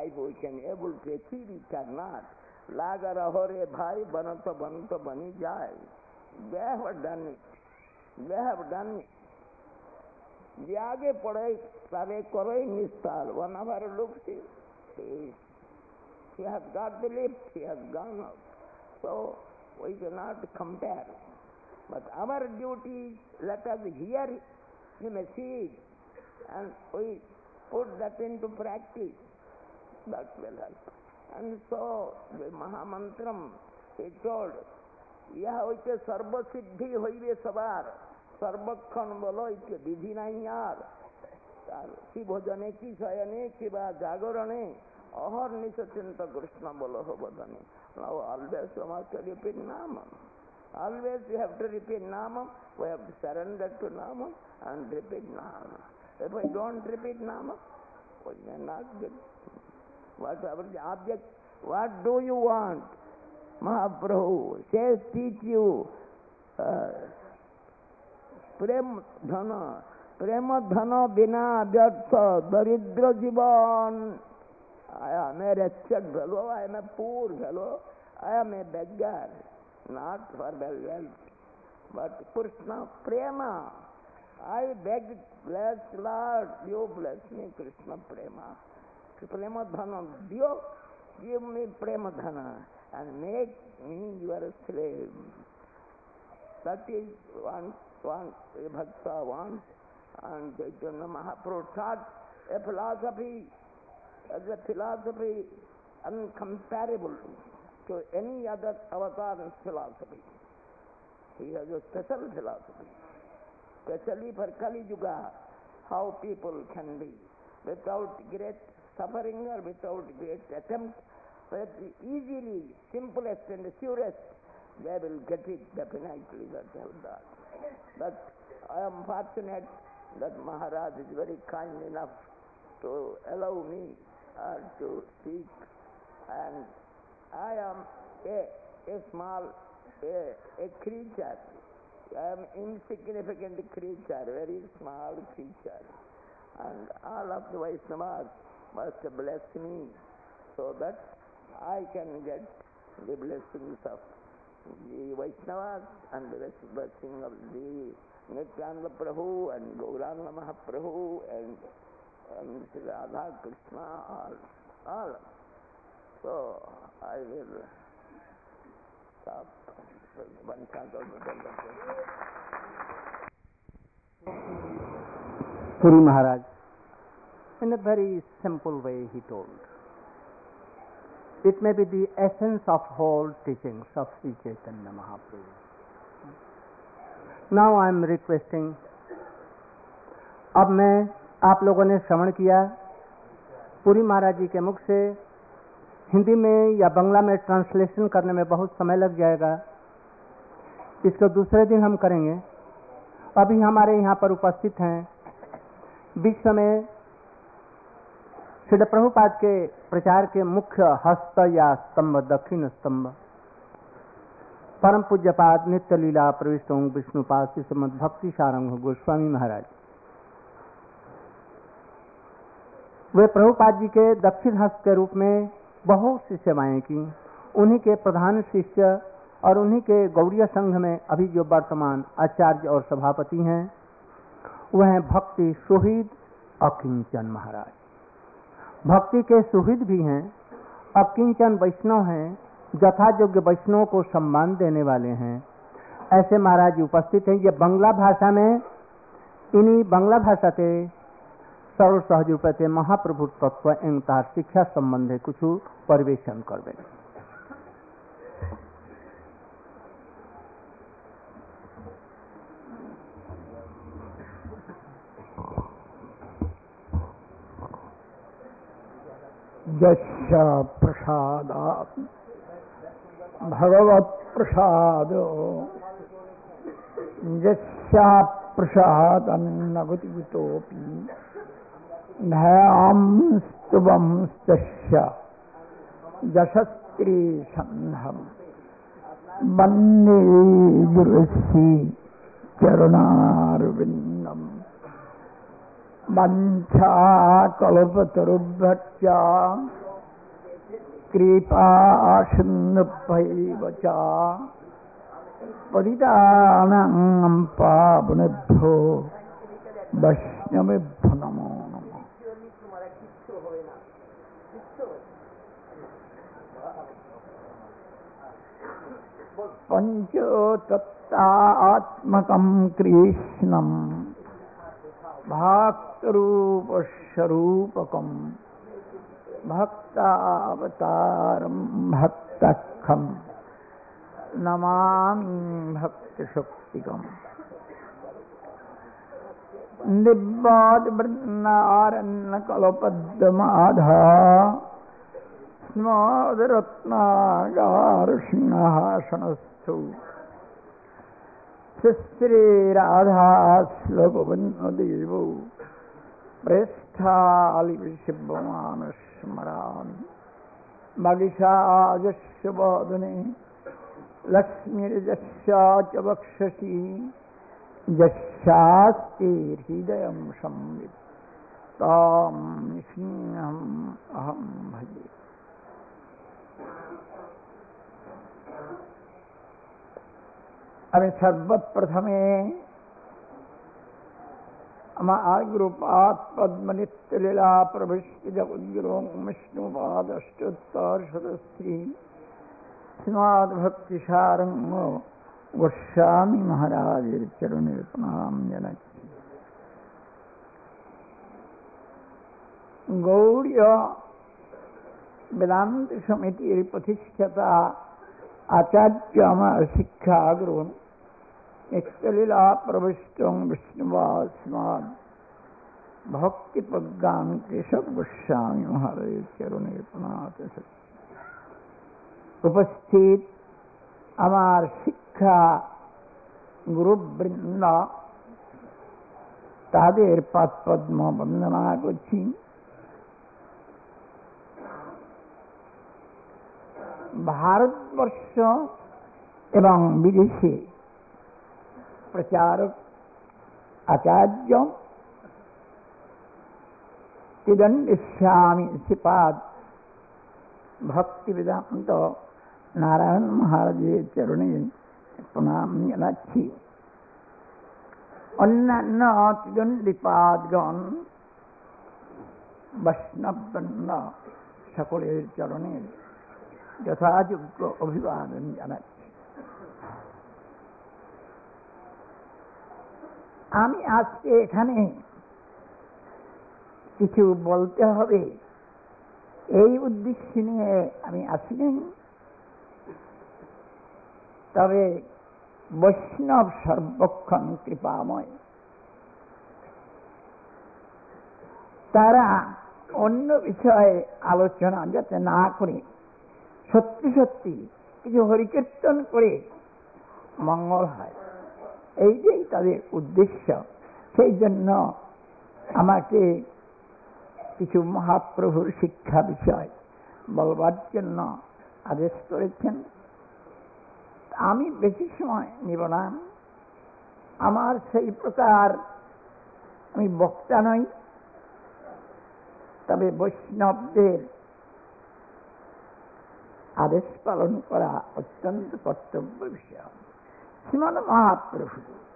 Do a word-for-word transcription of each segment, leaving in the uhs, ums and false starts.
life we can able to achieve it or not. Laga raho re bhai, bano to bano to bani jai. They have done it. They have done it. जे आगे पढ़े सारे करो निस्तार. One of our looks is, is he has got the lift, he has gone out. So we cannot compare. But our duty is, let us hear the message and we put that into practice. That will help. And so the Mahamantram, he told, यह होते सर्व सिद्धि होइबे सवार सर्वक्षण बोलो इत्य विधि नहीं यार की भोजने की शयने की बा जागरणे अहर निश्चिंत कृष्ण बोलो हो बदने. Now always we must repeat Namam. Always we have to repeat Namam. We have to surrender to Namam and repeat Namam. If we don't repeat Namam, we may not get whatever the object. What do you want? Mahaprabhu says, teach you uh, prem dhana, prema dhana bina vyartha daridra jivan. I am a wretched fellow, I am a poor fellow, I am a beggar, not for wealth, but Krishna prema. I beg, bless Lord, you bless me, Krishna prema. Prema dhana, you give me prema dhana and make me your slave. That is one, one Bhakta wants, and Chaitanya Mahaprabhu taught a philosophy, as a philosophy incomparable to any other avatar's philosophy. He has a special philosophy, especially for Kali Yuga, how people can be without great suffering or without great attempt, but easily, simplest and surest, they will get it definitely that they have done. But I am fortunate that Maharaj is very kind enough to allow me uh, to speak, and I am a, a small, a, a creature. I am insignificant creature, very small creature, and all of the Vaishnavas must bless me so that I can get the blessings of the Vaishnavas and the blessing of the Nityananda Prabhu and Gauranga Mahaprabhu and, and Radha Krishna, all, all. So I will stop. One chant of the Puri Maharaj, in a very simple way he told. It may be the essence of whole teachings of Sri Chaitanya Mahaprabhu. Now I am requesting, अब मैं आप लोगों ने श्रवण किया, पुरी महाराज जी के मुख से हिंदी में या बंगला में ट्रांसलेशन करने में बहुत समय लग जाएगा, इसको दूसरे दिन हम करेंगे. अभी हमारे यहाँ पर उपस्थित हैं विश्व में श्रील प्रभुपाद के प्रचार के मुख्य हस्त या स्तंभ, दक्षिण स्तंभ, परम पूज्यपाद नित्य लीला प्रविष्ट विष्णुपाद श्री श्रीमद् भक्ति सारंग गोस्वामी महाराज. वे प्रभुपाद जी के दक्षिण हस्त के रूप में बहुत सी सेवाएं की. उन्हीं के प्रधान शिष्य और उन्हीं के गौड़ीय संघ में अभी जो वर्तमान आचार्य और सभापति हैं वह हैं भक्ति सुहृद अकिंचन महाराज. भक्ति के सुहृद भी हैं, अकिंचन वैष्णव हैं, यथायोग्य वैष्णव को सम्मान देने वाले हैं. ऐसे महाराज जी उपस्थित हैं. ये बांग्ला भाषा में इन्हीं बांग्ला भाषा के सर्व सहज रूपते महाप्रभु तत्व एवं तार शिक्षा संबंधे कुछ परिवेशन करबे. यस्य प्रसादात् भगवत् प्रसादो यस्य प्रसादन्न गतितोऽपि नयामस्तुवंस्तस्य यशस्त्री संहं वन्दे गुरुश्री चरणारविन्दम्. वंशा कल्पतरुभ्यश्च कृपा सिन्धुभ्यैव च पतितानां पावनेभ्यो वैष्णवेभ्यो नमो नमः। पंचतत्त्वात्मकं कृष्णं भक्तरूपस्वरूपकं भक्तावतारं भक्तखं नमामि भक्तिशक्तिकम्। निब्बादवृन्दारण्यकल्पद्रुमाधा स्मरत्नागारसिंहासनस्थौ श्रीराधाश्लोकवन्नदेवौ प्रेष्ठालिशिवमानस्मरामि। मगिषाजस्य वदने लक्ष्मीर्यस्य च वक्षसि यस्यास्ति हृदयं संवित् तां नृसिंहम् अहं भजे। আমি সর্বপ্রথমে আমার গুরুপাদ পদ্মনিত্যলীলা প্রবিষ্ট জগদ্গুরু বিষ্ণুপাদষ্টোত্তর শতশ্রী শ্রীমদ ভক্তি সারঙ্গ গোস্বামী মহারাজের চরণের প্রণাম জানাচ্ছি। গৌড়ীয় বেদান্ত সমিতির প্রতিষ্ঠাতা आचार्य আমার শিক্ষা গ্রহণ নিত্যলীলা প্রবিষ্ট বিষ্ণুবাদ ভক্তি প্রজ্ঞান কেশব গোস্বামী মহারাজের চরণে প্রণাত। উপস্থিত আমার শিক্ষা গুরুবৃন্দ তাদের পাদপদ্ম বন্দনা করছি। ভারতবর্ষ এবং বিদেশে প্রচারক আচার্য তিদণ্ডস্বামী শ্রীপাদ ভক্তি বেদান্ত নারায়ণ মহারাজের চরণে প্রণাম জানাচ্ছি। অন্যান্য তিদণ্ডীপাদগণ বৈষ্ণববৃন্দ সকলের চরণে যথাযোগ্য অভিবাদন জানাচ্ছি। আমি আজকে এখানে কিছু বলতে হবে এই উদ্দেশ্য নিয়ে আমি আসিনি। তবে বৈষ্ণব সর্বক্ষণ কৃপাময়, তারা অন্য বিষয়ে আলোচনা যাতে না করে সত্যি সত্যি কিছু হরিকীর্তন করে মঙ্গল হয়, এইটাই তাদের উদ্দেশ্য। সেই জন্য আমাকে কিছু মহাপ্রভুর শিক্ষা বিষয় বলবার জন্য আদেশ করেছেন। আমি বেশি সময় নিব না। আমার সেই প্রকার আমি বক্তা নই, তবে বৈষ্ণবদের আদেশ পালন করা অত্যন্ত কর্তব্য বিষয়। শ্রীমন মহাপ্রভু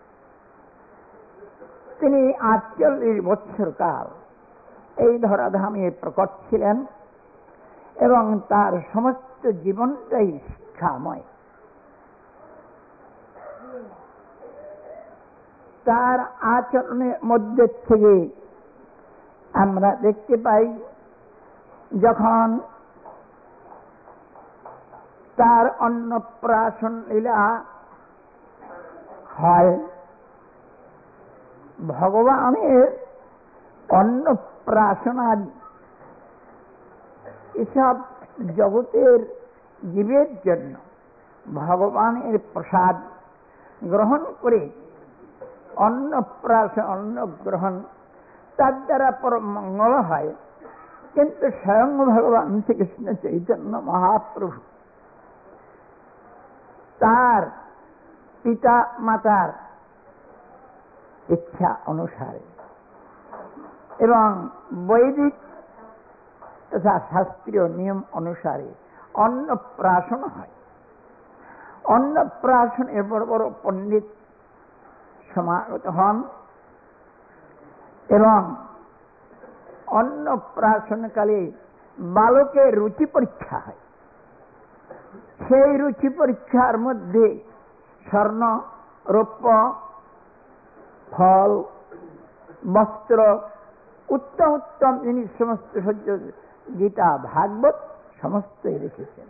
তিনি আটচল্লিশ বৎসর কাল এই ধরাধামে প্রকট ছিলেন এবং তার সমস্ত জীবনটাই শিক্ষাময়। তার আচরণের মধ্যে থেকে আমরা দেখতে পাই, যখন তার অন্নপ্রাশন লীলা হয়, ভগবানের অন্নপ্রাশনাদি এসব জগতের জীবের জন্য ভগবানের প্রসাদ গ্রহণ করে অন্নপ্রাশন অন্ন গ্রহণ তার দ্বারা পরম মঙ্গল হয়। কিন্তু স্বয়ং ভগবান শ্রীকৃষ্ণ চৈতন্য মহাপ্রভু তার পিতা মাতার ইচ্ছা অনুসারে এবং বৈদিক তথা শাস্ত্রীয় নিয়ম অনুসারে অন্নপ্রাশন হয়। অন্নপ্রাশনে বড় বড় পণ্ডিত সমাগত হন এবং অন্নপ্রাশনকালে বালকের রুচি পরীক্ষা হয়। সেই রুচি পরীক্ষার মধ্যে স্বর্ণ, রৌপ্য, ফল, বস্ত্র, উত্তম উত্তম জিনিস সমস্ত সহ্য, গীতা, ভাগবত সমস্তই রেখেছেন।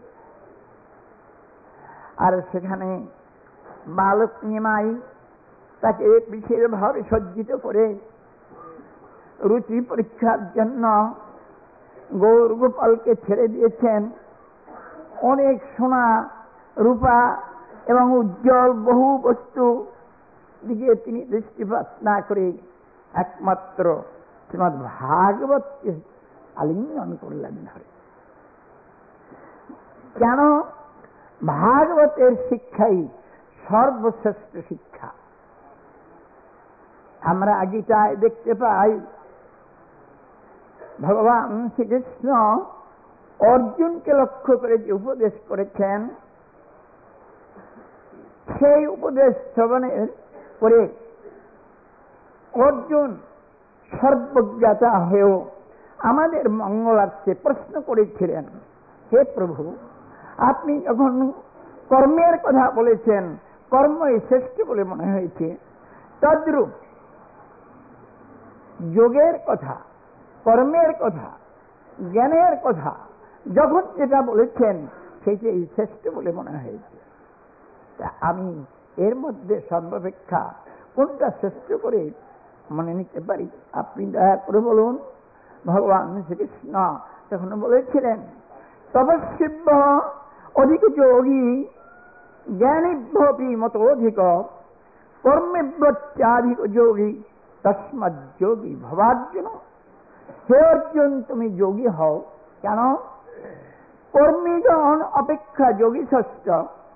আর সেখানে বালক নিমাই তাকে বিশেষভাবে সজ্জিত করে রুচি পরীক্ষার জন্য গৌর গোপালকে ছেড়ে দিয়েছেন। অনেক সোনা, রূপা এবং উজ্জ্বল বহু বস্তু দিকে তিনি দৃষ্টিপাত না করে একমাত্র শ্রীমদ্ ভাগবতকে আলিঙ্গন করলেন ধরে। কেন? ভাগবতের শিক্ষাই সর্বশ্রেষ্ঠ শিক্ষা। আমরা গীতায় দেখতে পাই ভগবান শ্রীকৃষ্ণ অর্জুনকে লক্ষ্য করে যে উপদেশ করেছেন, সেই উপদেশ শ্রবণের পরে অর্জুন সর্বজ্ঞাতা হয়েও আমাদের মঙ্গলার্থে প্রশ্ন করেছিলেন, হে প্রভু, আপনি যখন কর্মের কথা বলেছেন, কর্মই শ্রেষ্ঠ বলে মনে হয়েছে, তদ্রূপ যোগের কথা, কর্মের কথা, জ্ঞানের কথা যখন যেটা বলেছেন সেটাই শ্রেষ্ঠ বলে মনে হয়েছে। তা আমি এর মধ্যে সর্বাপেক্ষা কোনটা শ্রেষ্ঠ করে মনে নিতে পারি? আপনি দয়া করে বলুন। ভগবান শ্রীকৃষ্ণ তখন বলেছিলেন, তপস্বিভ্য অধিক যোগী জ্ঞানীভ্যপি মতোধিক কর্মেভ্যত্যাধিক যোগী তস্মাৎ যোগী ভবার্জুন। হে অর্জুন, তুমি যোগী হও। কেন? কর্মীগণ অপেক্ষা যোগী শ্রেষ্ঠ,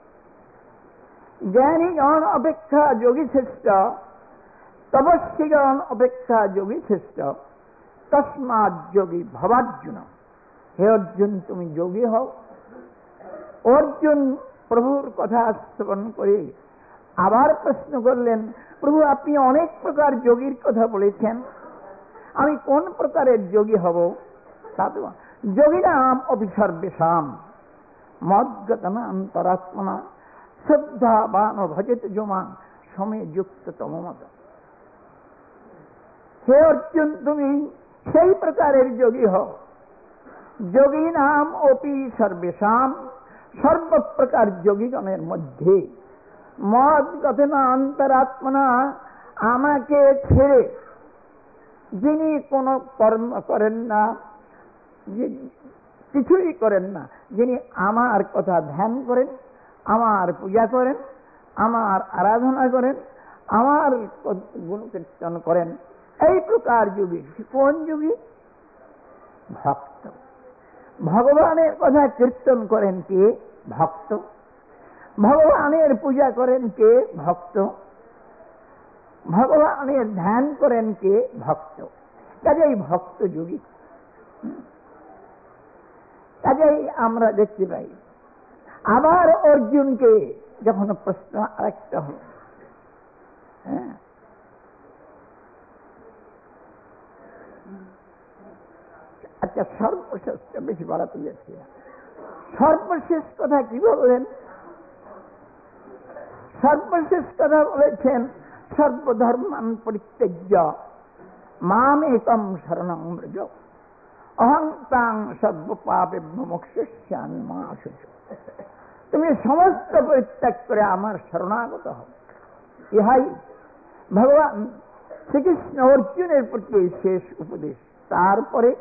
জ্ঞানীগণ অপেক্ষা যোগী শ্রেষ্ঠ, তপস্বীগণ অপেক্ষা যোগী শ্রেষ্ঠ, তস্মাৎ যোগী ভবার্জুন। হে অর্জুন, তুমি যোগী হও। অর্জুন প্রভুর কথা শ্রবণ করে আবার প্রশ্ন করলেন, প্রভু, আপনি অনেক প্রকার যোগীর কথা বলেছেন, আমি কোন প্রকারের যোগী হব? যোগী নাম অভিসর্বেশাম মদ্গতনা অন্তরাত্মনা শ্রদ্ধাবান ভজেত যোমাং সমে যুক্ত তমমত। হে অর্জুন, তুমি সেই প্রকারের যোগী হও। যোগী নাম অপি সর্বেশাম, সর্বপ্রকার যোগীগণের মধ্যে মদ্গতনা অন্তরাত্মনা, আমাকে ছেড়ে যিনি কোন কর্ম করেন না, কিছুই করেন না, যিনি আমার কথা ধ্যান করেন, আমার পূজা করেন, আমার আরাধনা করেন, আমার গুণকীর্তন করেন, এই প্রকার যোগী। কোন যোগী? ভক্ত। ভগবানের কথা কীর্তন করেন কে? ভক্ত। ভগবানের পূজা করেন কে? ভক্ত। ভগবানের ধ্যান করেন কে? ভক্ত। কাজেই ভক্ত যোগী। কাজেই আমরা দেখতে পাই আবার অর্জুনকে যখন প্রশ্ন আরেকটা হল, হ্যাঁ, আচ্ছা, সর্বশেষ বেশি বাড়াতে যাচ্ছি, সর্বশেষ কথা কি বললেন? সর্বশেষ কথা বলেছেন, সর্বধর্মান পরিত্যজ্য মাম একম শরণং ব্রজ অহং তাং সর্বপাপেভ্যো মোক্ষয়িষ্যামি মা শুচি। তুমি সমস্ত পরিত্যাগ করে আমার শরণাগত হও। ইহাই ভগবান শ্রীকৃষ্ণ অর্জুনের প্রতি শেষ উপদেশ। তারপরে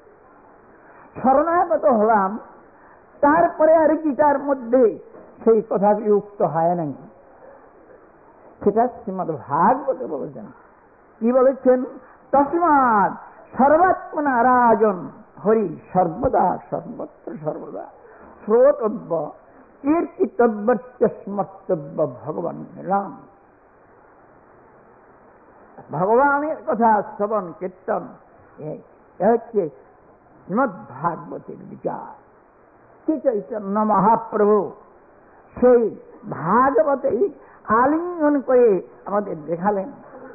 শরণাগত হলাম, তারপরে আর গীতার মধ্যে সেই কথা উক্ত হয় নাই। সেটা শ্রীমদ্ ভাগবতে বলেছেন। কি বলেছেন? তস্মাৎ সর্বাত্মনা রাজন হরি সর্বদা সর্বত্র সর্বদা শ্রোতব্য কীর্তিতব্য স্মর্তব্য ভগবান রাম। ভগবানের কথা শ্রবণ কীর্তন হচ্ছে শ্রীমদ্ ভাগবতের বিচার। শ্রী চৈতন্য মহাপ্রভু সেই ভাগবতেই আলিঙ্গন করে আমাদের দেখালেন।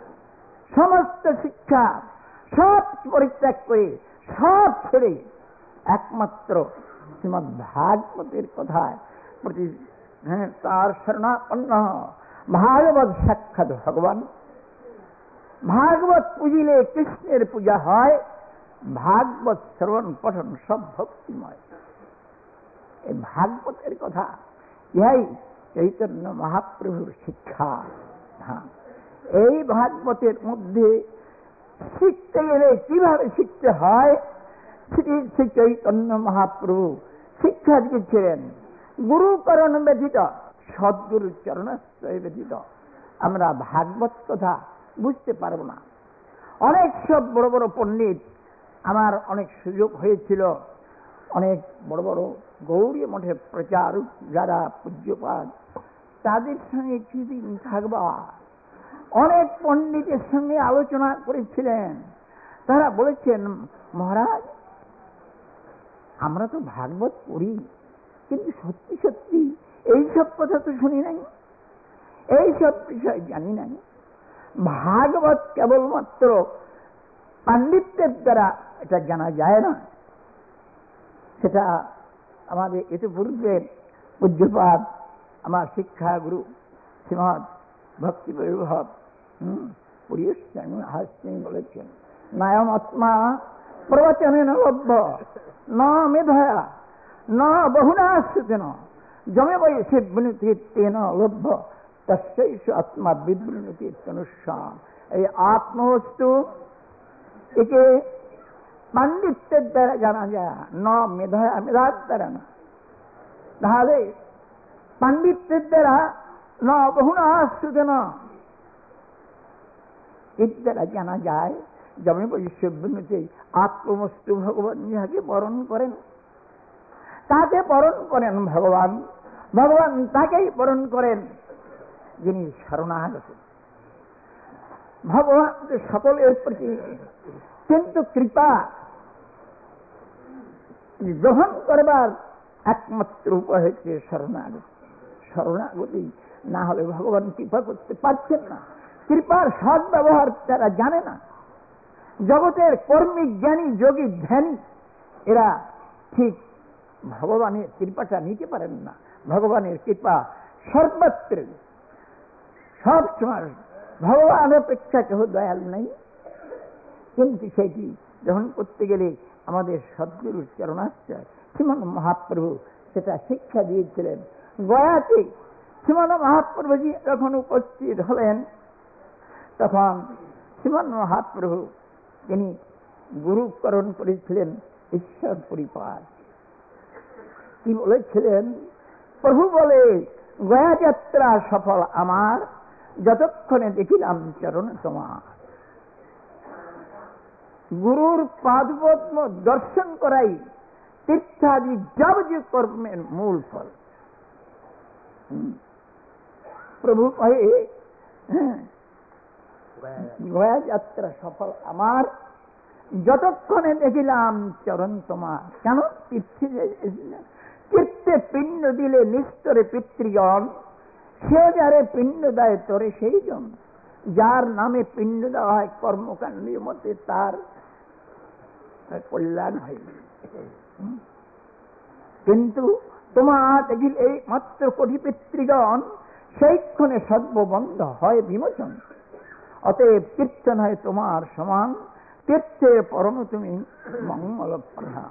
সমস্ত শিক্ষা সব পরিত্যাগ করে, সব ছেড়ে একমাত্র শ্রীমদ্ ভাগবতের কথায় প্রতি হ্যাঁ তার শরণাপন্ন। ভাগবত সাক্ষাৎ ভগবান। ভাগবত পুজিলে কৃষ্ণের পূজা হয়, ভাগবত শ্রবণ পঠন সব ভক্তিময়। এই ভাগবতের কথা, ইহাই চৈতন্য মহাপ্রভুর শিক্ষা। হ্যাঁ, এই ভাগবতের মধ্যে শিখতে গেলে কিভাবে শিখতে হয়, শ্রী শ্রী চৈতন্য মহাপ্রভু শিক্ষা দিয়েছিলেন। গুরুকরণ ব্যতীত, সদ্গুরু চরণাশ্রয় ব্যতীত আমরা ভাগবত কথা বুঝতে পারব না। অনেক সব বড় বড় পণ্ডিত, আমার অনেক সুযোগ হয়েছিল অনেক বড় বড় গৌড়ী মঠের প্রচারক যারা পূজ্যপাদ, তাদের সঙ্গে কিছুদিন থাকবা, অনেক পণ্ডিতের সঙ্গে আলোচনা করেছিলেন। তারা বলেছেন, মহারাজ আমরা তো ভাগবত পড়ি, কিন্তু সত্যি সত্যি এইসব কথা তো শুনি নাই, এইসব বিষয় জানি নাই। ভাগবত কেবলমাত্র পাণ্ডিত্যের দ্বারা এটা জানা যায় না। সেটা আমাদের ইতিপূর্বে পূজ্যপাদ আমার শিক্ষা গুরু শ্রীমৎ ভক্তি বৈভব হম পুরীশ হাসিং বলেছেন, নায়ম আত্মা প্রবচনে নলভ্য ন মেধয়া ন বহুনা সুতেন জমে বয়সে বিনুতি তেন লভ্য তস্যৈষ আত্মা বিবৃণতি তনুষ্যাম। এই আত্মবস্তু একে পাণ্ডিত্যের দ্বারা জানা যায়, ন মেধয়া, মেধার দ্বারা না। তাহলে পাণ্ডিত্যের দ্বারা ন বহুনা সুতেন, এর দ্বারা জানা যায় জমে বৈশ্য বিনুতি আত্মবস্তু ভগবান যাকে বরণ করেন, তাকে বরণ করেন ভগবান। ভগবান তাকেই বরণ করেন যিনি শরণাগত। ভগবান সকলের প্রতি কিন্তু কৃপা গ্রহণ করবার একমাত্র উপায় হচ্ছে শরণাগতি। শরণাগতি না হলে ভগবান কৃপা করতে পারছেন না। কৃপার সৎ ব্যবহার তারা জানে না। জগতের কর্মী, জ্ঞানী, যোগী, ধ্যানী এরা ঠিক ভগবানের কৃপাটা নিতে পারেন না। ভগবানের কৃপা সর্বত্র, সব সময় ভগবান অপেক্ষা কেহ দয়াল নেই। কিন্তু সেটি গ্রহণ করতে গেলে আমাদের সদ্গুরুর চরণাশ্রয় শ্রীমন মহাপ্রভু সেটা শিক্ষা দিয়েছিলেন। গয়াতে শ্রীমন মহাপ্রভুজি যখন উপস্থিত হলেন, তখন শ্রীমন মহাপ্রভু তিনি গুরুকরণ করেছিলেন ঈশ্বর পরিপাদ। কি বলেছিলেন? প্রভু বলে, গয়া যাত্রা সফল আমার, যতক্ষণে দেখিলাম চরণ তোমার। গুরুর পাদপদ্ম দর্শন করাই তীর্থাদি যাবতীয় কর্মের মূল ফল। প্রভু কহে, গয়া যাত্রা সফল আমার, যতক্ষণে দেখিলাম চরণ তোমার। কেন? তীর্থে এসেছিলেন। তীর্থে পিণ্ড দিলে নিস্তরে পিতৃগণ, সে যারে পিণ্ড দেয় তোরে সেই জন। যার নামে পিণ্ড দেওয়া হয় কর্মকাণ্ডের মধ্যে তার কল্যাণ হয়। কিন্তু তোমার দেখিলে এই মাত্র কোটি পিতৃগণ, সেই ক্ষণে সর্ববন্ধ হয় বিমোচন। অতএব তীর্থ নয় তোমার সমান, তীর্থের পরম তুমি মঙ্গল প্রধান।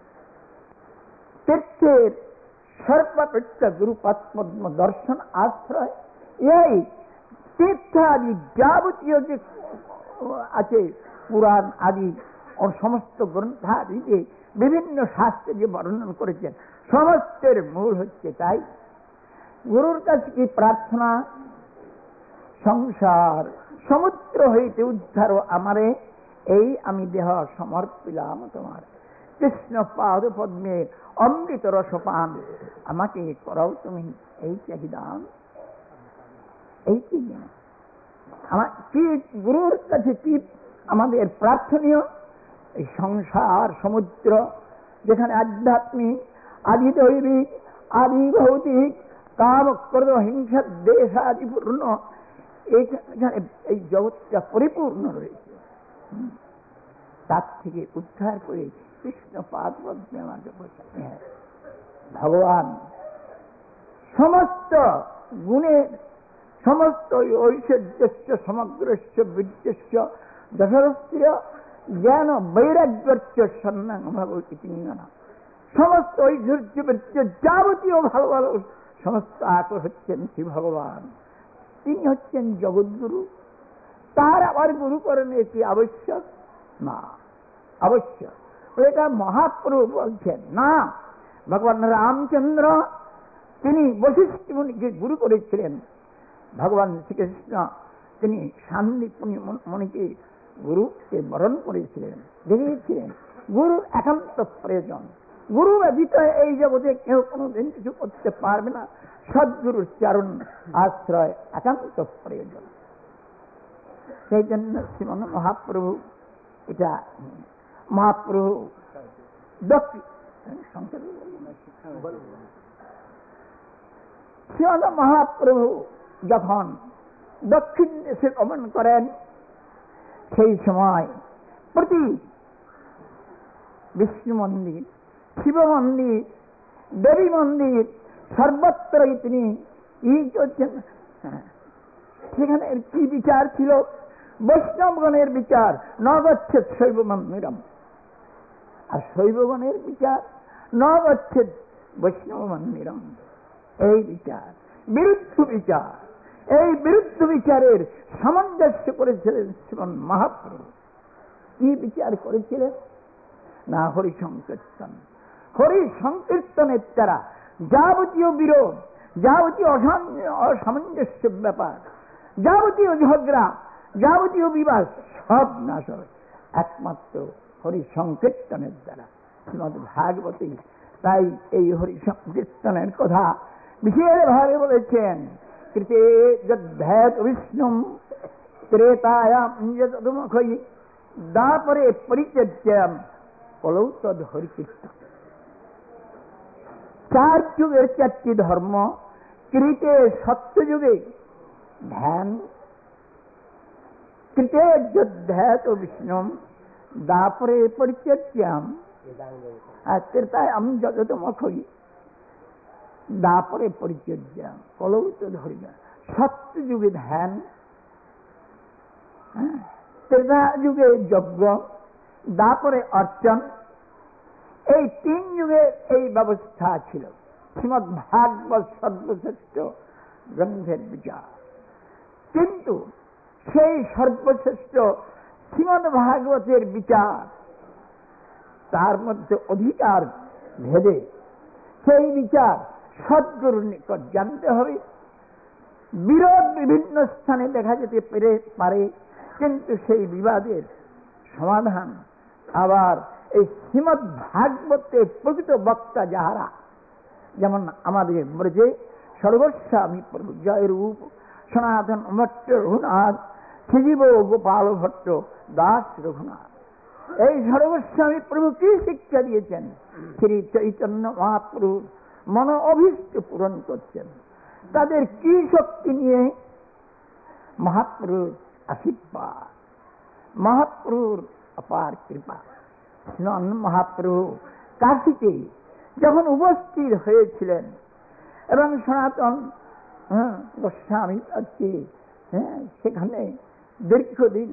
তীর্থের সর্বাপেক্ষা গুরুপাদপদ্ম দর্শন আশ্রয়। এই তীর্থাদি যাবতীয় যে আছে পুরাণ আদি ও সমস্ত গ্রন্থাদিতে বিভিন্ন শাস্ত্রে যে বর্ণন করেছেন, সমস্তের মূল হচ্ছে তাই। গুরুর কাছে কি প্রার্থনা? সংসার সমুদ্র হইতে উদ্ধার আমারে, এই আমি দেহ সমর্পিলাম তোমার। কৃষ্ণ পাদ পদ্মে অমৃত রসপান, আমাকে করাও তুমি এই চাহিদান। এই কি আমার কি গুরুর কাছে কি আমাদের প্রার্থনীয়? এই সংসার সমুদ্র, যেখানে আধ্যাত্মিক আদি দৈবিক, আদি ভৌতিক, কাম, ক্রোধ, হিংসা, দেশ আদি পূর্ণ এইখানে এই জগৎটা পরিপূর্ণ রয়েছে। তার থেকে উদ্ধার করে কৃষ্ণ পাদপদ্মে আমাকে বসাতে হয়। ভগবান সমস্ত গুণের, সমস্ত ঐশ্বর্যস্য সমগ্রস্য বীর্যস্য দশরস্য জ্ঞান বৈরাগ্যস্য সন্ন্যাং ভগবতী তিঙ্গনা, সমস্ত ঐশ্বর্য বীর্য যাবতীয় ভালো ভালো সমস্ত আকর হচ্ছেন শ্রী ভগবান। তিনি হচ্ছেন জগৎগুরু। তার আবার গুরুকরণে কি আবশ্যক? না, আবশ্যক। এটা মহাপ্রভু বলছেন না। ভগবান রামচন্দ্র তিনি বশিষ্ঠ মুনিকে গুরু করেছিলেন। ভগবান শ্রীকৃষ্ণ তিনি সান্দিপনি মুনিকে গুরুকে বরণ করেছিলেন, দেখিয়েছিলেন গুরুর একান্ত প্রয়োজন। গুরু ব্যতীত এই জগতে কেউ কোনোদিন কিছু করতে পারবে না। সদ্গুরুর চরণ আশ্রয় একান্ত প্রয়োজন। সেই জন্য শ্রীমন মহাপ্রভু, এটা মহাপ্রভু দক্ষিণ শ্রীমন মহাপ্রভু যখন দক্ষিণ দেশে গমন করেন, সেই সময় প্রতি বিষ্ণু মন্দির, শিব মন্দির, দেবী মন্দির সর্বত্রই তিনি ই করছেন। সেখানে কি বিচার ছিল? বৈষ্ণবগণের বিচার ন গচ্ছেদ শৈব মন্দিরম, আর শৈবগণের বিচার ন গচ্ছেদ বৈষ্ণব মন্দিরম। এই বিচার বিরুদ্ধ বিচার। এই বিরুদ্ধ বিচারের সামঞ্জস্য করেছিলেন শ্রীমন মহাপ্রভু। কি বিচার করেছিলেন? না, হরি সংকীর্তন। হরি সংকীর্তনের দ্বারা যাবতীয় বিরোধ, যাবতীয় অসামঞ্জস্য ব্যাপার, যাবতীয় ঝগড়া, যাবতীয় বিবাদ সব নাশ হয় একমাত্র হরি সংকীর্তনের দ্বারা। শ্রীমদ ভাগবতী তাই এই হরি সংকীর্তনের কথা বিশেষভাবে বলেছেন। কৃতে যদ্ধ্যাত বিষ্ণুম ত্রেতায়াম যদুমুখৈ দ্বাপরে পরিত্যজ্যম কলৌ তদ হরিকীর্তন। চার যুগের চারটি ধর্ম। কৃতে সত্যযুগে ধ্যান, কৃতে যদ্ধ্যাত বিষ্ণুম দ্বাপরে পরিত্যজ্যম, আর ত্রেতায়াম যদুমুখৈ দ্বাপরে পরিত্যজ্যম কলৌ তদ হরিকীর্তন। সত্য যুগে ধ্যান, ত্রেতা যুগে যজ্ঞ, দ্বাপরে অর্চন, এই তিন যুগে এই ব্যবস্থা ছিল। শ্রীমদ ভাগবত সর্বশ্রেষ্ঠ গ্রন্থের বিচার। কিন্তু সেই সর্বশ্রেষ্ঠ শ্রীমদ ভাগবতের বিচার, তার মধ্যে অধিকার ভেদে সেই বিচার সদ্গুরুর নিকট জানতে হবে। বিরোধ বিভিন্ন স্থানে দেখা যেতে পারে, কিন্তু সেই বিবাদের সমাধান আবার এই শ্রীমদ ভাগবতের প্রকৃত বক্তা যাহারা, যেমন আমাদের ব্রজে সর্বস্বামী প্রভু জয়রূপ সনাতন ভট্ট রঘুনাথ, শ্রীজীব গোপাল ভট্ট দাস রঘুনাথ, এই সর্বস্বামী প্রভু কি শিক্ষা দিয়েছেন? শ্রী চৈতন্য মহাপ্রভু মন অভীষ্ট পূরণ করছেন। তাদের কি শক্তি নিয়ে? মহাপ্রভুর আশীর্বাদ, মহাপ্রভুর অপার কৃপা। মহাপ্রভু কাশীতে যখন উপস্থিত হয়েছিলেন এবং সনাতন গোস্বামী আজকে সেখানে দীর্ঘদিন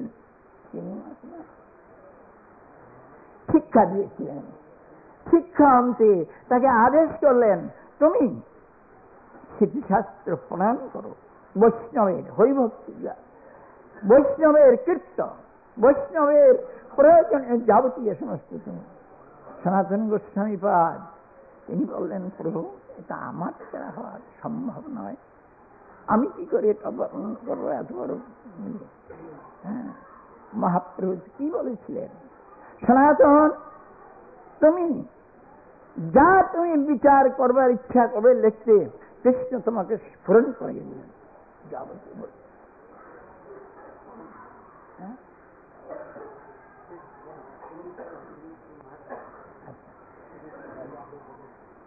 শিক্ষা দিয়েছিলেন, শিক্ষা আনতে তাকে আদেশ করলেন, তুমি স্মৃতিশাস্ত্র প্রণয়ন করো, বৈষ্ণবের হরিভক্তি, বৈষ্ণবের কীর্তন, বৈষ্ণবের প্রয়োজনীয় যাবতীয় সমস্ত তুমি। সনাতন গোস্বামী পাদ তিনি বললেন, প্রভু এটা আমার দ্বারা হওয়া সম্ভব নয়, আমি কি করে এটা বর্ণন করবো এত বড়। হ্যাঁ, মহাপ্রভু কি বলেছিলেন? সনাতন তুমি যা তুমি বিচার করবার ইচ্ছা করবে লিখতে, কৃষ্ণ তোমাকে স্ফুরণ করে দিলেন যাবতীয়।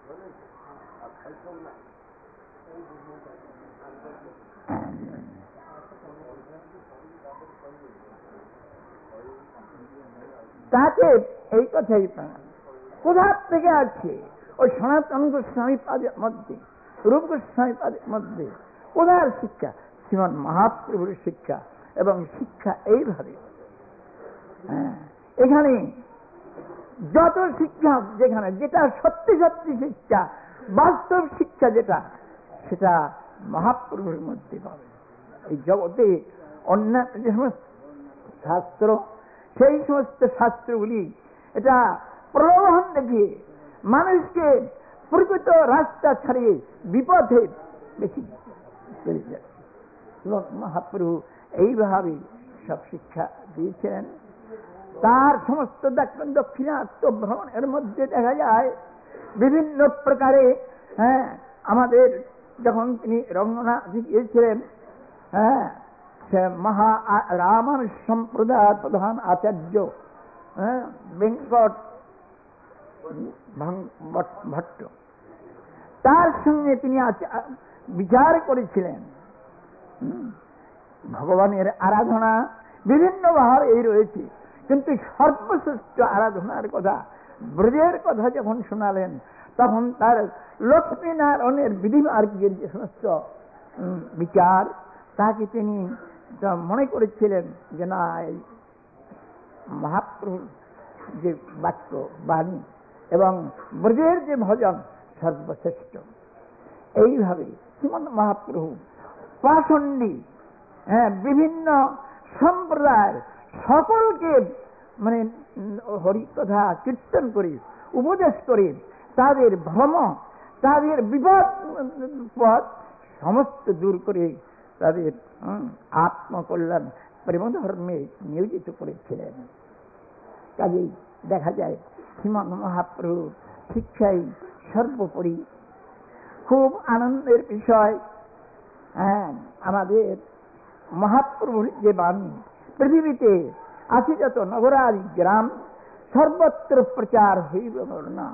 তাতে এই কথাই কোথা থেকে আছে ওই সনাতন গোস্বামী পাদের মধ্যে, রূপ গোস্বামী পাদের মধ্যে কোথার শিক্ষা? শ্রীমৎ মহাপ্রভুর শিক্ষা। এবং শিক্ষা এইভাবে, হ্যাঁ, এখানে যত শিক্ষা, যেখানে যেটা সত্যি সত্যি শিক্ষা, বাস্তব শিক্ষা যেটা, সেটা মহাপ্রভুর মধ্যে পাবে। এই জগতে অন্যান্য যে সমস্ত শাস্ত্র, সেই সমস্ত শাস্ত্রগুলি এটা প্রলোভন দেখিয়ে মানুষকে প্রকৃত রাস্তা ছাড়িয়ে বিপথে বেশি চলে যাচ্ছে। এবং মহাপ্রভু এইভাবে সব শিক্ষা দিয়েছিলেন। তার সমস্ত দক্ষিণাত্য ভ্রমণের মধ্যে দেখা যায় বিভিন্ন প্রকারে, হ্যাঁ, আমাদের যখন তিনি রঙ্গনাথ গিয়েছিলেন, হ্যাঁ, সে মহা রামানুজ সম্প্রদায় প্রধান আচার্য, হ্যাঁ, বেঙ্কট ভট্ট, তার সঙ্গে তিনি বিচার করেছিলেন। ভগবানের আরাধনা বিভিন্ন ভাবেই রয়েছে, কিন্তু সর্বশ্রেষ্ঠ আরাধনার কথা, ব্রজের কথা যখন শোনালেন, তখন তার লক্ষ্মীনারায়ণের বিধিমার্গের যে সমস্ত বিচার, তাকে তিনি মনে করেছিলেন যে না, মহাপ্রভুর যে বাক্য বাণী এবং ব্রজের যে ভজন সর্বশ্রেষ্ঠ। এইভাবে শ্রীমৎ মহাপ্রভু পাষণ্ডী, হ্যাঁ, বিভিন্ন সম্প্রদায়ের সকলকে মানে হরি কথা কীর্তন করে, উপদেশ করে, তাদের ভ্রম, তাদের বিপদ পথ সমস্ত দূর করে তাদের আত্মকল্যাণ প্রেম ধর্মে নিয়োজিত করেছিলেন। কাজেই দেখা যায় শ্রীমৎ মহাপ্রভু শিক্ষাই সর্বোপরি। খুব আনন্দের বিষয়, হ্যাঁ, আমাদের মহাপ্রভুর যে বাণী পৃথিবীতে আছে, যত নগরাদি গ্রাম সর্বত্র প্রচার হইবে মোর নাম।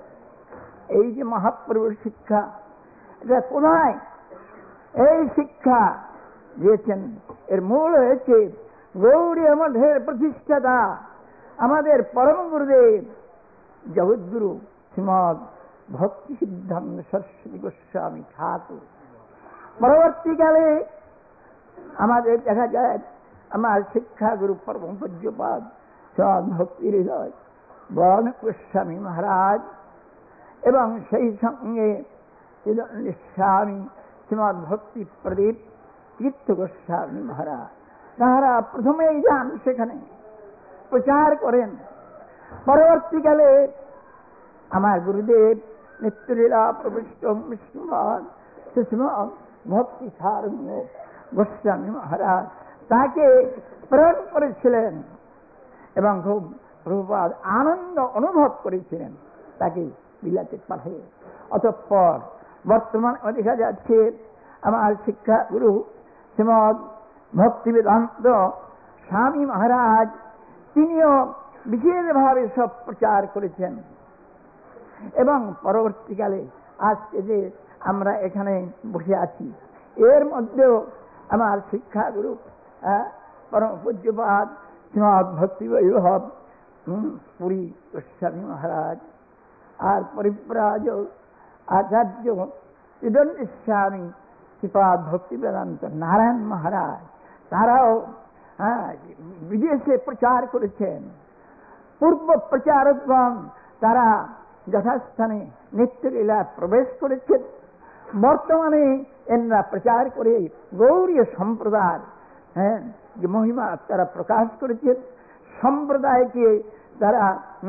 এই যে মহাপ্রভুর শিক্ষা, এটা কোথায় এই শিক্ষা দিয়েছেন? এর মূল হয়েছে গৌড়ীয় মঠের প্রতিষ্ঠাতা আমাদের পরম গুরুদেব জগদ্গুরু শ্রীমৎ ভক্তি সিদ্ধান্ত সরস্বতী গোস্বামী ঠাকুর। পরবর্তীকালে আমাদের দেখা যায় আমার শিক্ষাগুরু পরম পূজ্যপাদ শ্রীমৎ ভক্তি হৃদয় বরণ গোস্বামী মহারাজ, এবং সেই সঙ্গে স্বামী শ্রীমৎ ভক্তি প্রদীপ তীর্থ গোস্বামী মহারাজ, তাহারা প্রথমেই যান সেখানে, প্রচার করেন। পরবর্তীকালে আমার গুরুদেব নিত্যলীলা প্রবিষ্ট বিষ্ণুপাদ শ্রীমৎ ভক্তি সারঙ্গ গোস্বামী মহারাজ তাকে প্রেরণ করেছিলেন এবং খুব প্রভুপাদ আনন্দ অনুভব করেছিলেন তাকে বিলাতে পাঠিয়ে। অতঃপর বর্তমানে দেখা যাচ্ছে আমার শিক্ষা গুরু শ্রীমৎ ভক্তি বেদান্ত স্বামী মহারাজ, তিনিও বিশেষভাবে সব প্রচার করেছেন। এবং পরবর্তীকালে আজকে যে আমরা এখানে বসে আছি, এর মধ্যেও আমার শিক্ষাগুরু পরম পূজ্যপাদ শ্রীমৎ ভক্তি বৈভব পুরী গোস্বামী মহারাজ, আর পরিব্রাজ আচার্য স্বামী শ্রীপাদ ভক্তি বেদান্ত নারায়ণ মহারাজ, তারাও হ্যাঁ বিদেশে প্রচার করেছেন। পূর্ব প্রচারকগণ তারা যথাস্থানে নিত্যলীলা প্রবেশ করেছেন। বর্তমানে এনরা প্রচার করে গৌড়ীয় সম্প্রদায় হ্যাঁ যে মহিমা তারা প্রকাশ করেছেন। সম্প্রদায়কে তারা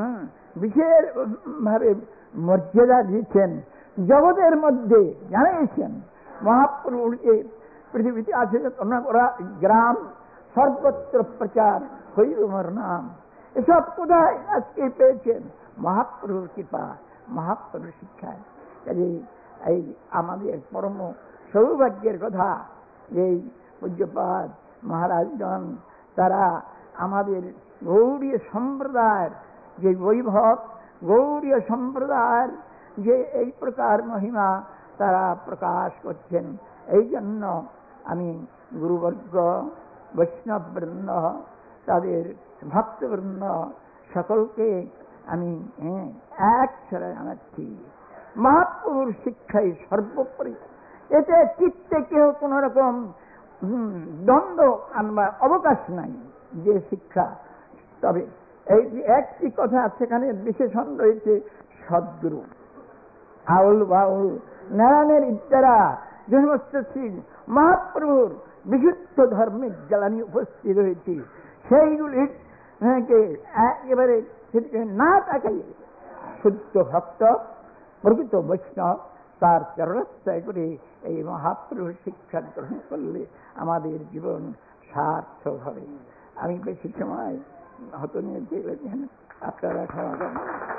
বিশেষভাবে মর্যাদা দিয়েছেন, জগতের মধ্যে জানিয়েছেন মহাপ্রভুকে পৃথিবীতে আছে গ্রাম সর্বত্র প্রচার হইবে মোর নাম। এসব কোথায় আজকে পেয়েছেন? মহাপ্রভুর কৃপা, মহাপ্রভুর শিক্ষায়। কাজেই এই আমাদের পরম সৌভাগ্যের কথা যে পূজ্যপাদ মহারাজগণ তারা আমাদের গৌড়ীয় সম্প্রদায়ের যে বৈভব, গৌড়ীয় সম্প্রদায়ের যে এই প্রকার মহিমা তারা প্রকাশ করছেন। এই জন্য আমি গুরুবর্গ, বৈষ্ণববৃন্দ, তাদের ভক্তবৃন্দ সকলকে আমি এক ছেড়ে জানাচ্ছি, মহাপ্রভুর শিক্ষাই সর্বোপরি। এতে চিত্তে কেউ কোন রকম দ্বন্দ্ব আনবার অবকাশ নাই, যে শিক্ষা। তবে এই একটি কথা সেখানে বিশেষণ রয়েছে, সদ্গুরু। আউল বাউল নারায়ণের ইত্যারা যে সমস্ত শ্রী মহাপ্রভুর বিশুদ্ধ ধর্মের জ্বালানি উপস্থিত রয়েছে, সেইগুলির একেবারে না তাকাইয়ে শুদ্ধ ভক্ত প্রকৃত বৈষ্ণব তার চরণাশ্রয় করে এই মহাপ্রভুর শিক্ষা গ্রহণ করলে আমাদের জীবন সার্থক হবে। আমি বেশি সময় হত নিয়ে দিয়েছেন, আপনারা খাওয়া যান।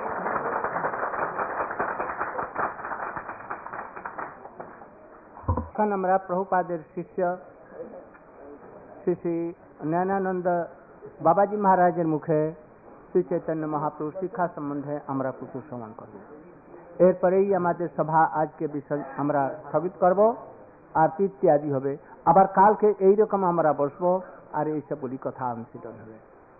এখন আমরা প্রভুপাদের শিষ্য শ্রী শ্রী জ্ঞানানন্দ বাবাজি মহারাজের মুখে শ্রী চৈতন্য মহাপ্রভুর শিক্ষা সম্বন্ধে আমরা কিছু শ্রবণ করব। এরপরেই আমাদের সভা আজকে বিষয় আমরা স্থগিত করব, আরতি ইত্যাদি হবে। আবার কালকে এইরকম আমরা বসবো আর এইসব বলি কথা অনুষ্ঠিত হবে।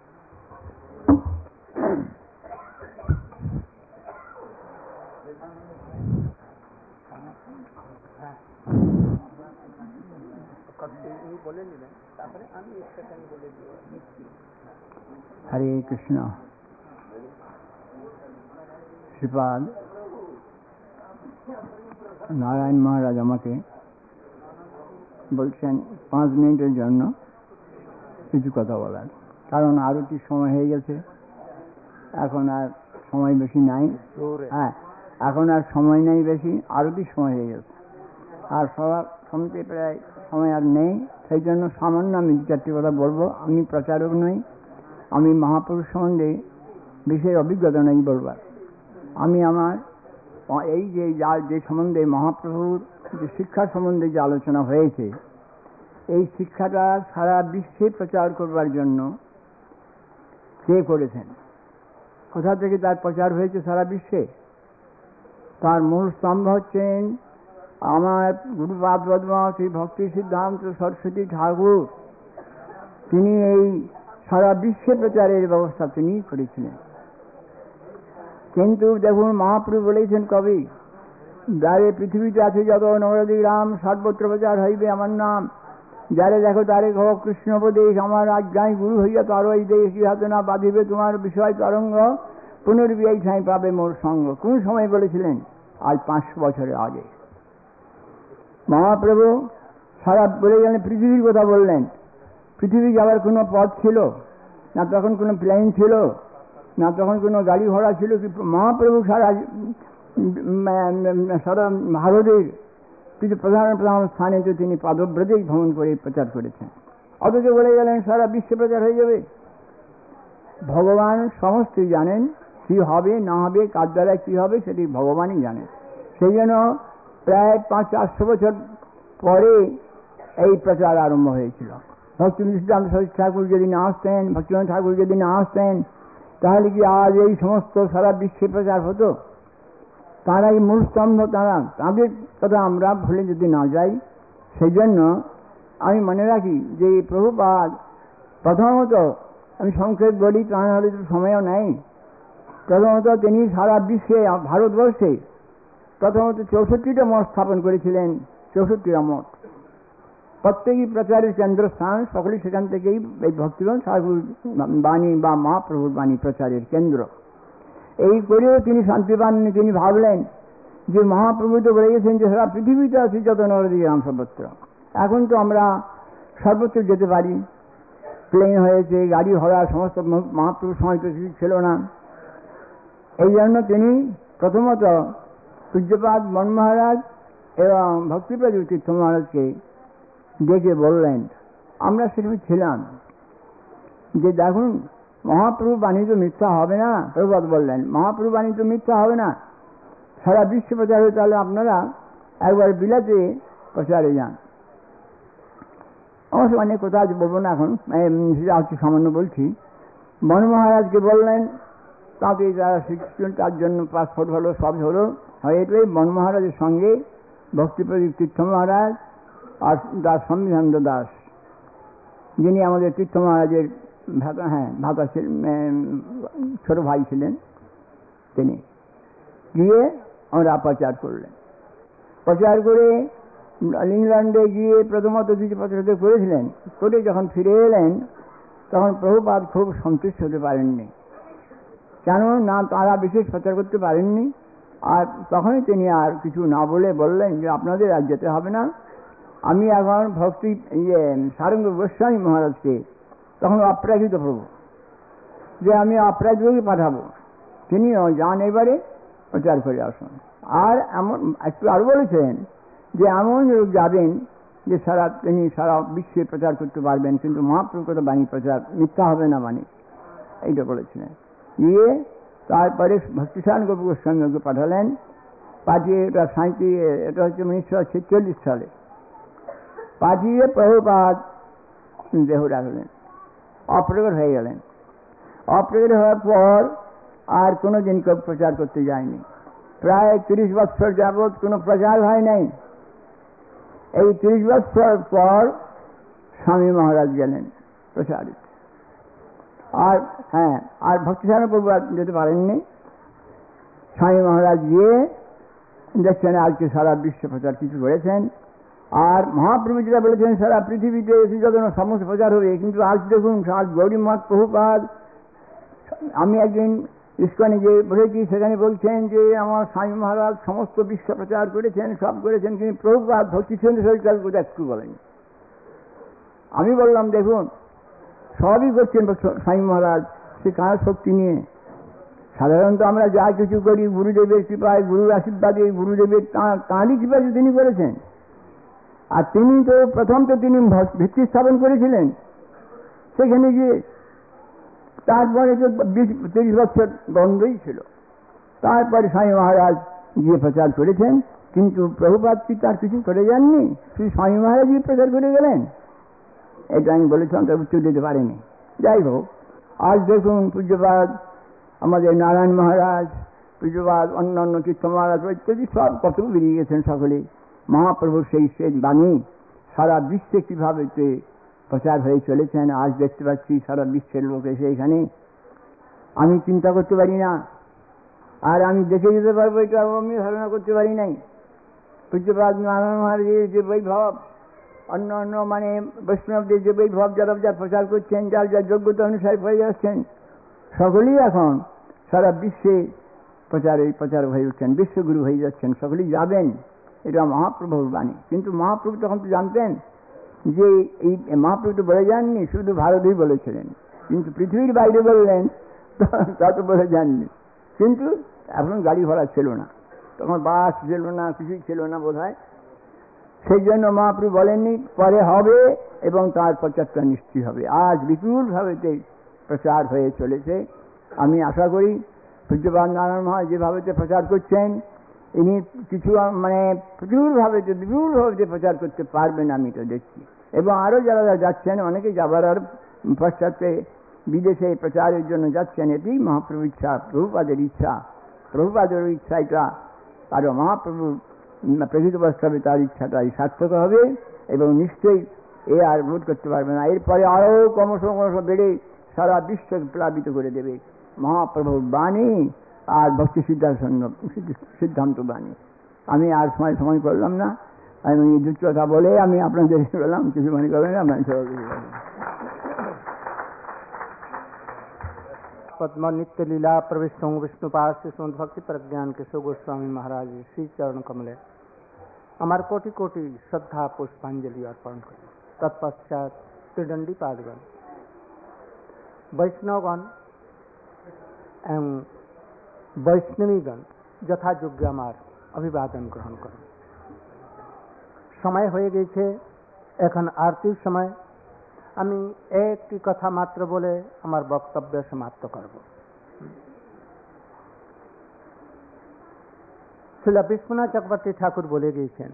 হরে কৃষ্ণ। শ্রীপাদ নারায়ণ মহারাজ আমাকে বলছেন পাঁচ মিনিটের জন্য কিছু কথা বলার, কারণ আরতির সময় হয়ে গেছে, এখন আর সময় বেশি নাই। হ্যাঁ, এখন আর সময় নেই বেশি, আরতির সময় হয়ে গেছে, আর সবার শুনতে প্রায় সময় আর নেই। সেই জন্য সামান্য আমি দু চারটি কথা বলবো। আমি প্রচারক নই, আমি মহাপুরুষ সম্বন্ধে বিশেষ অভিজ্ঞতা নেই বলবার। আমি আমার এই যে যে সম্বন্ধে মহাপ্রভুর যে শিক্ষা সম্বন্ধে যে আলোচনা হয়েছে, এই শিক্ষাটা সারা বিশ্বে প্রচার করবার জন্য কে করেছেন, কোথা থেকে তার প্রচার হয়েছে সারা বিশ্বে, তার মূল স্তম্ভ হচ্ছেন আমার গুরুপাদ পদ্মা শ্রী ভক্তি সিদ্ধান্ত সরস্বতী ঠাকুর। তিনি এই সারা বিশ্বে প্রচারের ব্যবস্থা তিনি করেছিলেন। কিন্তু দেখুন, মহাপ্রভু বলেছেন কবি, যারে পৃথিবীতে আছে যত নরদি রাম, সর্বত্র প্রচার হইবে আমার নাম। যারে দেখো তারে কহ কৃষ্ণপদেশ, আমার আজ্ঞায় গুরু হইয়া তার ওই দেশ, ইহাতে না বাঁধিবে তোমার বিষয় তরঙ্গ, পুনর্বিয়াই ঠাঁই পাবে মোর সঙ্গ। কোন সময় বলেছিলেন? আজ পাঁচশো বছরের আগে মহাপ্রভু সারা বলে গেলেন, পৃথিবীর কথা বললেন। পৃথিবী যাওয়ার কোনো পথ ছিল না, তখন কোনো প্লেন ছিল না, তখন কোনো গাড়ি ঘোড়া ছিল কি? মহাপ্রভু সারা সারা ভারতের কিছু প্রধান প্রধান স্থানে তো তিনি পাদব্রজেই ভ্রমণ করে প্রচার করেছেন, অথচ বলে গেলেন সারা বিশ্বে প্রচার হয়ে যাবে। ভগবান সমস্তই জানেন, কি হবে না হবে, কার দ্বারা কি হবে সেটি ভগবানই জানেন। সেই জন্য প্রায় পাঁচ চারশো বছর পরে এই প্রচার আরম্ভ হয়েছিল। ভক্তি সিদ্ধান্ত সরস্বতী ঠাকুর যদি না আসতেন, ভক্তিনাথ ঠাকুর যদি না আসতেন, তাহলে কি আজ এই সমস্ত সারা বিশ্বে প্রচার হতো? তারাই মূল স্তম্ভ, তারা, তাদের কথা আমরা ভুলে যদি না যাই। সেই জন্য আমি মনে রাখি যে প্রভুপাদ প্রথমত, আমি সংক্ষেপ বলি, তা নাহলে তো সময়ও নেই। প্রথমত তিনি সারা বিশ্বে, ভারতবর্ষে প্রথমত চৌষট্টিটা মঠ স্থাপন করেছিলেন। চৌষট্টিটা মঠ, প্রত্যেকই প্রচারের কেন্দ্রস্থান, সকলেই সেখান থেকেই এই ভক্তিগণ ঠাকুর বাণী বা মহাপ্রভুর বাণী প্রচারের কেন্দ্র। এই করেও তিনি শান্তি পাননি। তিনি ভাবলেন যে মহাপ্রভু তো বলে গেছেন যে সারা পৃথিবীতে আছে যত নরদিকে রাম সর্বত্র। এখন তো আমরা সর্বত্র যেতে পারি, প্লেন হয়েছে, গাড়ি ঘোড়া সমস্ত, মহাপ্রভুর সময় তো কিছু ছিল না। এই জন্য তিনি প্রথমত পূজ্যপাদ মন মহারাজ এবং ভক্তিপ্রদ তীর্থ মহারাজকে ডেকে বললেন, আমরা সেখানে ছিলাম, যে দেখুন মহাপ্রভু বাণী তো মিথ্যা হবে না। প্রভুপাদ বললেন, মহাপ্রভু বাণী তো মিথ্যা হবে না, সারা বিশ্ব প্রচার হয়ে, তাহলে আপনারা একবার বিলাতে প্রচারে যান। অবশ্য অনেক কথা আজ বলবো না, এখন সেটা সামান্য বলছি। মন মহারাজকে বললেন, তাতে যারা শিখছিলেন তার জন্য পাসপোর্ট হলো, সব হলো, এটাই মন মহারাজের সঙ্গে ভক্তিপ্রদীপ তীর্থ মহারাজ আর দাস সংবিধানন্দ দাস, যিনি আমাদের তীর্থ মহারাজের ভাতা হ্যাঁ ভাতা ছোট ভাই ছিলেন, তিনি গিয়ে আমরা প্রচার করলেন। প্রচার করে ইংল্যান্ডে গিয়ে প্রথমত কিছু প্রচার করেছিলেন, করে যখন ফিরে এলেন তখন প্রভুপাদ খুব সন্তুষ্ট হতে পারেননি, কেন না তারা বিশেষ প্রচার করতে পারেননি। আর তখনই তিনি আর কিছু না বলে বললেন যে আপনাদের আর যেতে হবে না, আমি এখন ভক্তি ইয়ে সারঙ্গ গোস্বামী মহারাজকে, তখন অপ্রাকৃত প্রভু, যে আমি অপ্রাকৃতকে পাঠাবো, তিনিও যান এবারে প্রচার করে আসুন। আর এমন একটু আরো বলেছেন যে এমন লোক যাবেন যে সারা তিনি সারা বিশ্বে প্রচার করতে পারবেন, কিন্তু মহাপ্রভুর কথা বাণী প্রচার মিথ্যা হবে না বাণী, এইটা বলেছিলেন। গিয়ে তারপরে ভক্তিসান গোপ গোস্বামীকে পাঠালেন, পাঠিয়ে এটা সাঁইত্রিশ এটা হচ্ছে উনিশশো ছেচল্লিশ সালে পাঠিয়ে প্রভুপাদ দেহ রাখলেন, অপ্রকট হয়ে গেলেন। অপ্রকট হওয়ার পর আর কোনো দিন কেউ প্রচার করতে যায়নি, প্রায় তিরিশ বছর যাবৎ কোনো প্রচার হয় নাই। এই তিরিশ বছর পর স্বামী মহারাজ গেলেন প্রচারিত। আর হ্যাঁ আর ভক্তিসান প্রভু যেতে পারেননি, স্বামী মহারাজ গিয়ে দেখছেন আজকে সারা বিশ্ব প্রচার কিছু করেছেন। আর মহাপ্রভু যেটা বলেছেন সারা পৃথিবীতে এসে যখন সমস্ত প্রচার হবে, কিন্তু আজ দেখুন আজ গৌরীমঠ প্রভুপাদ, আমি একদিন ইস্কনে যে বলেছি সেখানে বলছেন যে আমার স্বামী মহারাজ সমস্ত বিশ্ব প্রচার করেছেন, সব করেছেন, কিন্তু প্রভুপাদ ভক্তি চন্দ্র সরকার কথা একটু বলেন। আমি বললাম দেখুন সবই করছেন স্বামী মহারাজ, সে কার শক্তি নিয়ে। সাধারণত আমরা যা কিছু করি গুরুদেবের কৃপায়, গুরুর আশীর্বাদে, গুরুদেবের তাঁরই কৃপায় তিনি করেছেন। আর তিনি তো প্রথম তো তিনি ভিত্তি স্থাপন করেছিলেন সেখানে গিয়ে, তারপরে তো বিশ তিরিশ বছর বন্ধই ছিল, তারপরে স্বামী মহারাজ গিয়ে প্রচার করেছেন, কিন্তু প্রভুপাদ কি তার কিছু করে যাননি, শুধু স্বামী মহারাজ গিয়ে প্রচার করে গেলেন। এটা আমি বলেছিলাম, তার উত্তর দিতে পারিনি। যাই হোক, আজ দেখুন পূজ্যপাদ আমাদের নারায়ণ মহারাজ, পূজ্যপাদ অন্যান্য তীর্থ মহারাজ ইত্যাদি সব কত বেরিয়ে গেছেন সকলে। মহাপ্রভুর সেই শেষ বাণী সারা বিশ্বে কিভাবে প্রচার হয়ে চলেছেন আজ দেখতে পাচ্ছি, সারা বিশ্বের লোক এসে এখানে। আমি চিন্তা করতে পারি না, আর আমি দেখে যেতে পারবো এটা আমি ধারণা করতে পারি নাই। পূজ্যপাদ নারায়ণ মহারাজের যে বৈভব, অন্য অন্য মানে বৈষ্ণবদের যে বৈভব, যারা যারা প্রচার করছেন, যার যার যোগ্যতা অনুসারে হয়ে যাচ্ছেন, সকলেই এখন সারা বিশ্বে প্রচারে প্রচার হয়ে উঠছেন, বিশ্বগুরু হয়ে যাচ্ছেন, সকলেই যাবেন, এটা মহাপ্রভুর বাণী। কিন্তু মহাপ্রভু তখন তো জানতেন যে এই মহাপ্রভু তো বলে যাননি, শুধু ভারতেই বলেছিলেন, কিন্তু পৃথিবীর বাইরে বললেন তা তো বলে যাননি। কিন্তু এখন গাড়ি ঘোড়া ছিল না, তখন বাস ছিল না, কিছুই ছিল না বোধ হয়, সেই জন্য মহাপ্রভু বলেননি, পরে হবে এবং তার প্রচারটা নিশ্চয় হবে। আজ বিপুলভাবে প্রচার হয়ে চলেছে। আমি আশা করি পূজ্যপাদ নারায়ণ মহারাজ যেভাবে প্রচার করছেন, ইনি কিছু মানে প্রচুরভাবে বিপুলভাবে প্রচার করতে পারবেন, আমি তো দেখছি। এবং আরো যারা যাচ্ছেন, অনেকে যাবার আর পশ্চাতে বিদেশে প্রচারের জন্য যাচ্ছেন, এটি মহাপ্রভুর ইচ্ছা, প্রভুপাদের ইচ্ছা, প্রভুপাদের ইচ্ছা এটা আরো মহাপ্রভু প্রকৃত বাস্তবে তার ইচ্ছাটাই সার্থক হবে এবং নিশ্চয়ই এ আর রোধ করতে পারবে না। এরপরে আরো ক্রমশ ক্রমশ বেড়ে সারা বিশ্বকে প্লাবিত করে দেবে মহাপ্রভুর বাণী আর ভক্তি সিদ্ধান্ত সিদ্ধান্ত বাণী। আমি আর সময় সময় করলাম না, আমি দুটো কথা বলে আমি আপনাদের বললাম, কিছু মনে করবেন না। पद्म नित्य लीला प्रविष्टों विष्णुपाद से सुंद भक्ति प्रज्ञान केशव गोस्वामी महाराज श्री चरण कमले अमर कोटि कोटि श्रद्धा पुष्पांजलि अर्पण करें। तत्पश्चात त्रिदंडी पादगण, वैष्णवगण एवं वैष्णवीगण যথাযোগ্য আমার অভিবাদন গ্রহণ করেন। সময় হয়ে গেছে, এখন আরতির সময়। আমি একটি কথা মাত্র বলে আমার বক্তব্য সমাপ্ত করব। শ্রীল বিশ্বনাথ চক্রবর্তী ঠাকুর বলে গিয়েছেন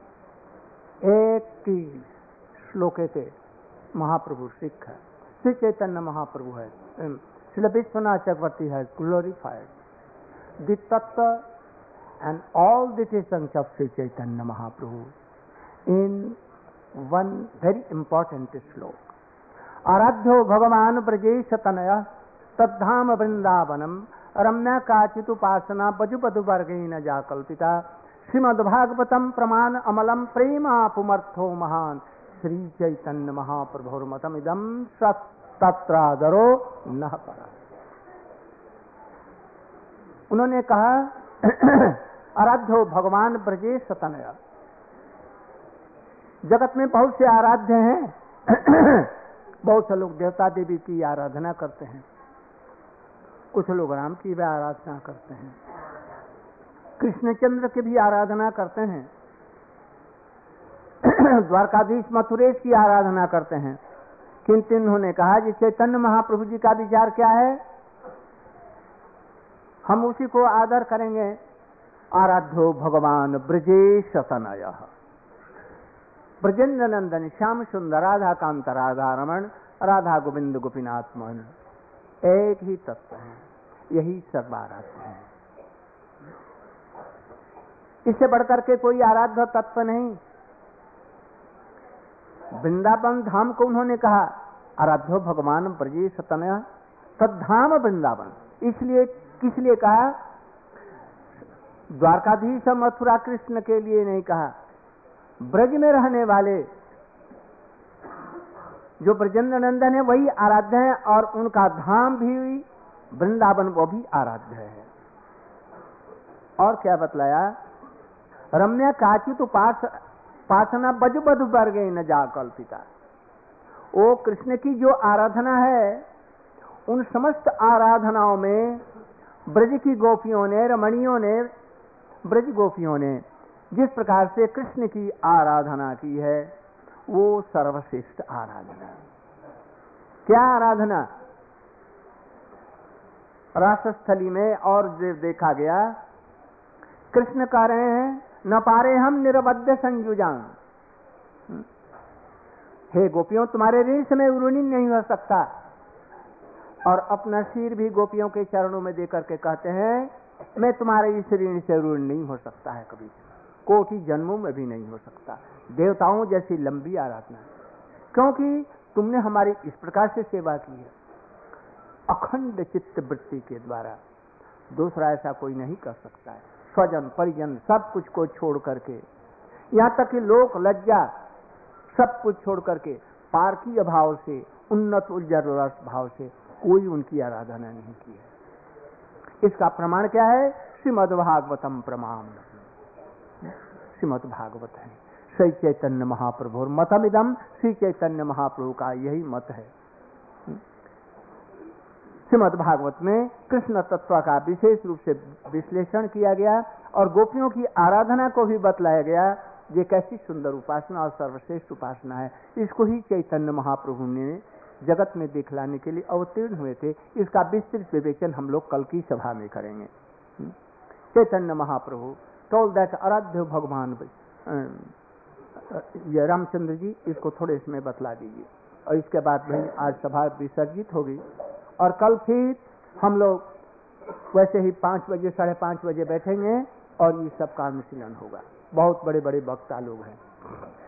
একটি শ্লোকেতে মহাপ্রভুর শিক্ষা। শ্রী চৈতন্য মহাপ্রভু है, श्रील विश्वनाथ चक्रवर्ती है glorified the tattva and all the teachings of Sri Chaitanya Mahaprabhu in one very important slok. Aradhyo Bhagavan Brajesh Tanaya Tadham Vrindavanam Ramya Kachit Upasana Pajupadu Vargena Jakalpita Srimad Bhagavatam Praman Amalam Prema Pumartho Mahan Sri Chaitanya Mahaprabhu Matam Idam Sat Tatradaro Nahapara. उन्होंने कहा आराध्यो भगवान ब्रजेश तनया, जगत में बहुत से आराध्य हैं, बहुत से लोग देवता देवी की आराधना करते हैं, कुछ लोग राम की भी आराधना करते हैं, कृष्णचंद्र की भी आराधना करते हैं, द्वारकाधीश मथुरेश की आराधना करते हैं, किंतु उन्होंने कहा कि चैतन्य महाप्रभु जी का विचार क्या है, हम उसी को आदर करेंगे। आराध्यो भगवान ब्रजेश तनयः, ब्रजेंद्र नंदन श्याम सुंदर राधा कांत राधा रमण राधा गोविंद गोपीनाथ मोहन, एक ही तत्व है, यही सर्वाराध्य है, इससे बढ़कर के कोई आराध्य तत्व नहीं। वृंदावन धाम को उन्होंने कहा आराध्यो भगवान ब्रजेश तनयः तद्धाम वृंदावन, इसलिए किस लिए कहा, द्वारकाधीश मथुरा कृष्ण के लिए नहीं कहा, ब्रज में रहने वाले जो ब्रजेंद्र नंदन है वही आराध्य है, और उनका धाम भी वृंदावन वो भी आराध्य है। और क्या बतलाया, रम्या काचित उपास पासना बज बध वर्गे न जा कल्पिता, वो कृष्ण की जो आराधना है उन समस्त आराधनाओं में ब्रज की गोपियों ने, रमणियों ने, ब्रज गोपियों ने जिस प्रकार से कृष्ण की आराधना की है वो सर्वश्रेष्ठ आराधना। क्या आराधना, रासस्थली में और देखा गया, कृष्ण कह रहे हैं न पारे हम निरबद्ध संयुजान, हे गोपियों तुम्हारे ऋण से मैं ऋणी नहीं हो सकता, और अपना सिर भी गोपियों के चरणों में देकर के कहते हैं मैं तुम्हारे इस ऋण से ऋण नहीं हो सकता है, कभी कोटि जन्मों में भी नहीं हो सकता। देवताओं जैसी लंबी आराधना, क्योंकि तुमने हमारी इस प्रकार से सेवा की है, अखंड चित्त वृत्ति के द्वारा, दूसरा ऐसा कोई नहीं कर सकता है। स्वजन परिजन सब कुछ को छोड़ करके, यहाँ तक कि लोक लज्जा सब कुछ छोड़ करके पारकीय भाव से, उन्नत उज्जर रस भाव से कोई उनकी आराधना नहीं की है। इसका प्रमाण क्या है, श्रीमद् भागवतम प्रमाण, श्रीमद् भागवत है, श्री चैतन्य महाप्रभु मतमिदम, श्री चैतन्य महाप्रभु का यही मत है। श्रीमद् भागवत में कृष्ण तत्व का विशेष रूप से विश्लेषण किया गया और गोपियों की आराधना को भी बतलाया गया, ये कैसी सुंदर उपासना और सर्वश्रेष्ठ उपासना है। इसको ही चैतन्य महाप्रभु ने जगत में दिखलाने के लिए अवतीर्ण हुए थे। इसका विस्तृत विवेचन हम लोग कल की सभा में करेंगे। चैतन्य महाप्रभु टोल दैट आराध्य भगवान, ये रामचंद्र जी इसको थोड़े इसमें बतला दीजिए, और इसके बाद भाई आज सभा विसर्जित होगी और कल फिर हम लोग वैसे ही पाँच बजे साढ़े पाँच बजे बैठेंगे और ये सब का अनुशीलन होगा। बहुत बड़े बड़े वक्ता लोग हैं।